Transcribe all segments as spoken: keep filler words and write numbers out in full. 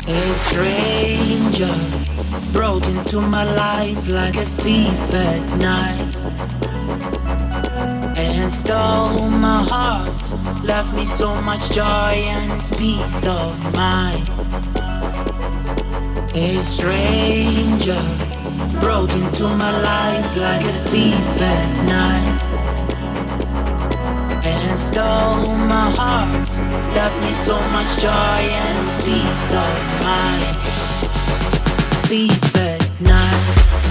A stranger broke into my life like a thief at night and stole my heart, left me so much joy and peace of mind. A stranger broke into my life like a thief at night and stole my heart, left me so much joy and peace of mind. Thief at night.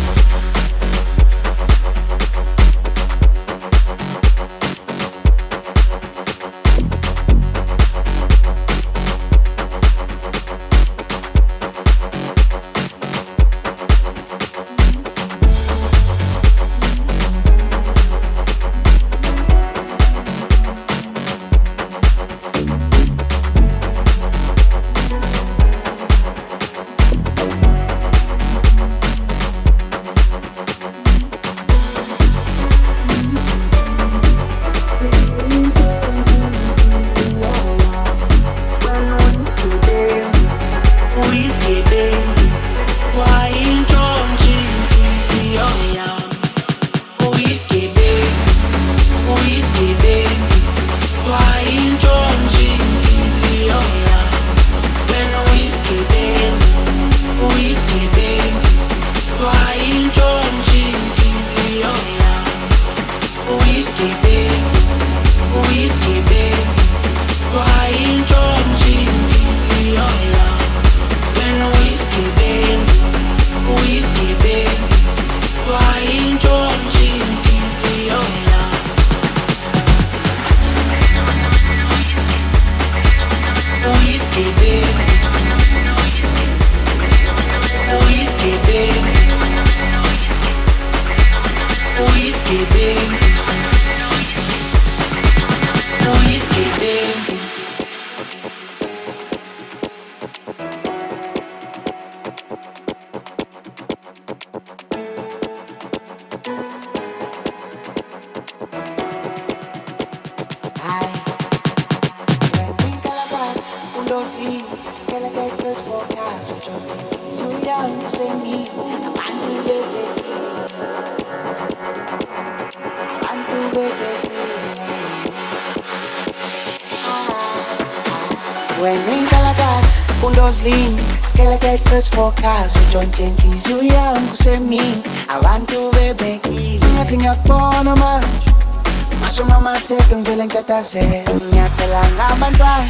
John Jenkins, you young, say me. I want to be baby. Nothing up on a man. Masho mama take and feeling that I say. Nyatela ngabandwa.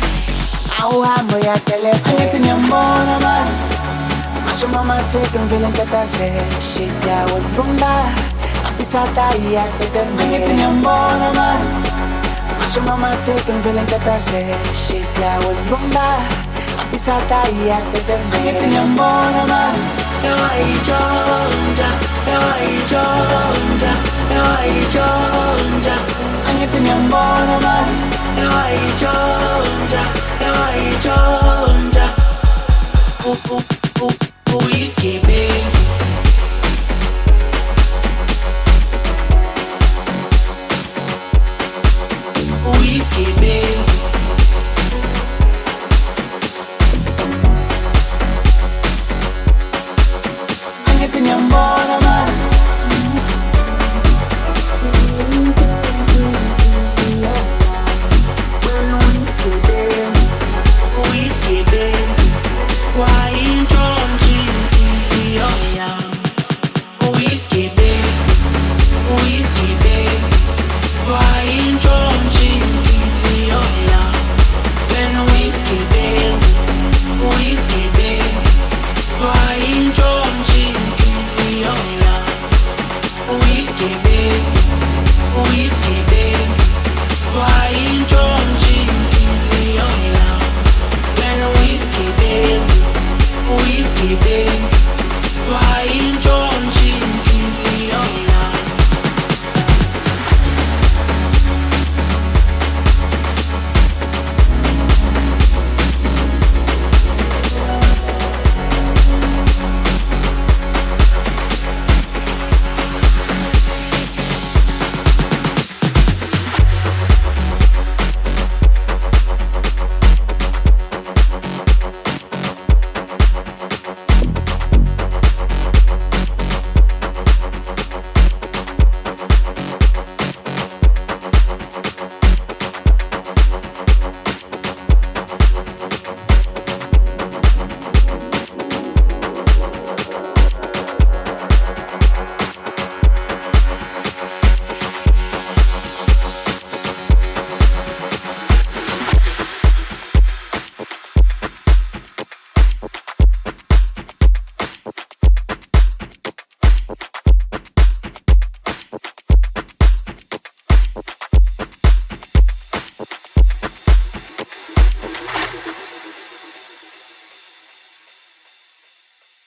Au hambo ya telepe. Anything you want a man. Masho mama take and feeling that I say. Shit ya wundunda. Afisa tai ya teteme. Anything you want a man. Masho mama take and feeling that I say. Shit ya wundunda. Afisa tai ya teteme. Anything you want a man. Ewa ijonja, ewa ijonja, ewa ijonja. Anything you want a man. Ewa ijonja, ewa ijonja. Ooh ooh ooh.